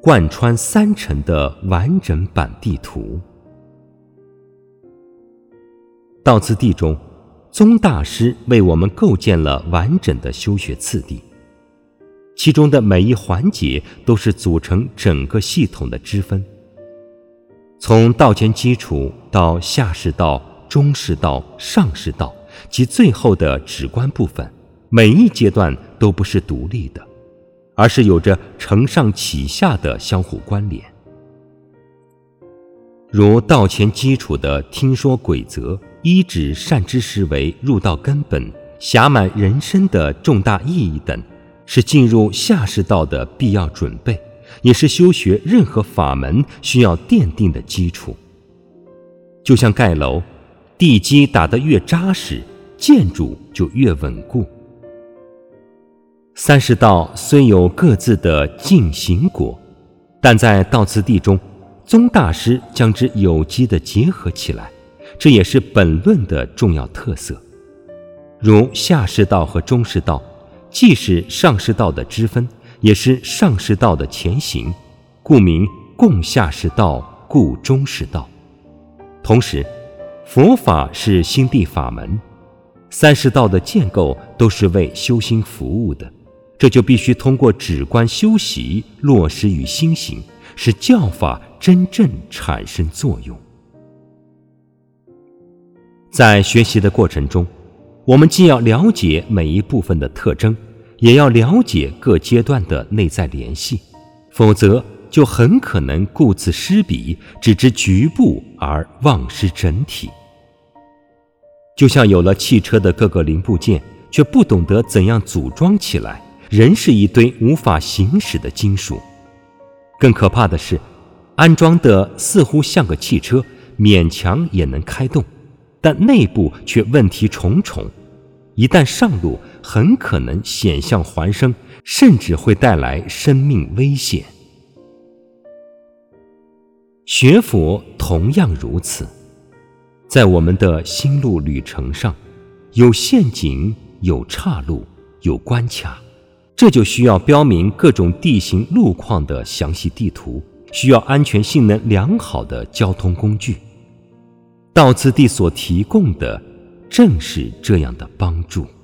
贯穿3城的完整版地图。到此地中，宗大师为我们构建了完整的修学次第，其中的每一环节都是组成整个系统的支分。从道前基础到下士道、中士道、上士道及最后的止观部分，每一阶段都不是独立的，而是有着承上启下的相互关联。如道前基础的听说规则，依止善知识为入道根本、暇满人生的重大意义等，是进入下士道的必要准备，也是修学任何法门需要奠定的基础。就像盖楼，地基打得越扎实，建筑就越稳固。3士道虽有各自的进行果，但在道次第中，宗大师将之有机地结合起来，这也是本论的重要特色。如下士道和中士道，既是上士道的支分，也是上士道的前行，故名共下士道，故中士道。同时，佛法是心地法门，3士道的建构都是为修心服务的，这就必须通过止观修习落实于心行，使教法真正产生作用。在学习的过程中，我们既要了解每一部分的特征，也要了解各阶段的内在联系，否则就很可能顾此失彼，只知局部而忘失整体。就像有了汽车的各个零部件，却不懂得怎样组装起来，人是一堆无法行驶的金属。更可怕的是，安装的似乎像个汽车，勉强也能开动，但内部却问题重重，一旦上路，很可能险象环生，甚至会带来生命危险。学佛同样如此，在我们的心路旅程上，有陷阱，有岔路，有关卡，这就需要标明各种地形路况的详细地图，需要安全性能良好的交通工具。道次第所提供的正是这样的帮助。